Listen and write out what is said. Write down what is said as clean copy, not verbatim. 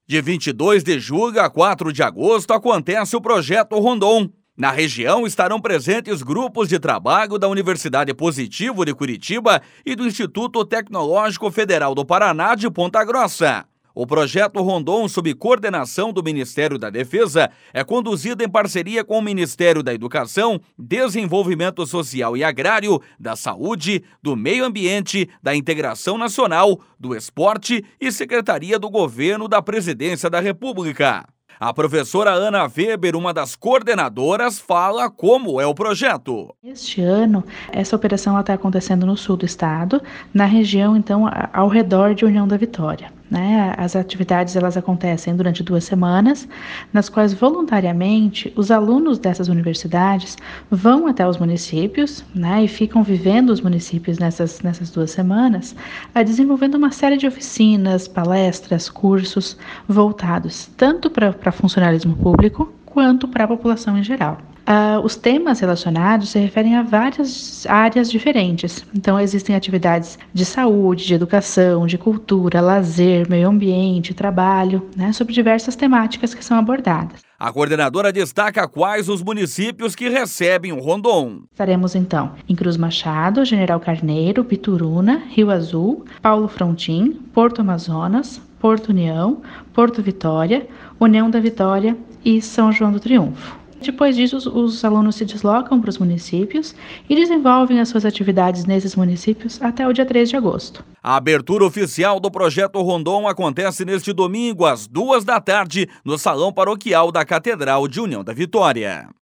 De 22 de julho a 4 de agosto acontece o Projeto Rondon. Na região estarão presentes grupos de trabalho da Universidade Positivo de Curitiba e do Instituto Tecnológico Federal do Paraná de Ponta Grossa. O Projeto Rondon, sob coordenação do Ministério da Defesa, é conduzido em parceria com o Ministério da Educação, Desenvolvimento Social e Agrário, da Saúde, do Meio Ambiente, da Integração Nacional, do Esporte e Secretaria do Governo da Presidência da República. A professora Ana Weber, uma das coordenadoras, fala como é o projeto. Este ano, essa operação está acontecendo no sul do estado, na região, então, ao redor de União da Vitória. As atividades elas acontecem durante 2 semanas, nas quais voluntariamente os alunos dessas universidades vão até os municípios e ficam vivendo os municípios nessas 2 semanas, desenvolvendo uma série de oficinas, palestras, cursos voltados tanto para funcionalismo público quanto para a população em geral. Os temas relacionados se referem a várias áreas diferentes. Então, existem atividades de saúde, de educação, de cultura, lazer, meio ambiente, trabalho, sobre diversas temáticas que são abordadas. A coordenadora destaca quais os municípios que recebem o Rondon. Estaremos, então, em Cruz Machado, General Carneiro, Bituruna, Rio Azul, Paulo Frontin, Porto Amazonas, Porto União, Porto Vitória, União da Vitória e São João do Triunfo. Depois disso, os alunos se deslocam para os municípios e desenvolvem as suas atividades nesses municípios até o dia 3 de agosto. A abertura oficial do Projeto Rondon acontece neste domingo, às 2 da tarde, no Salão Paroquial da Catedral de União da Vitória.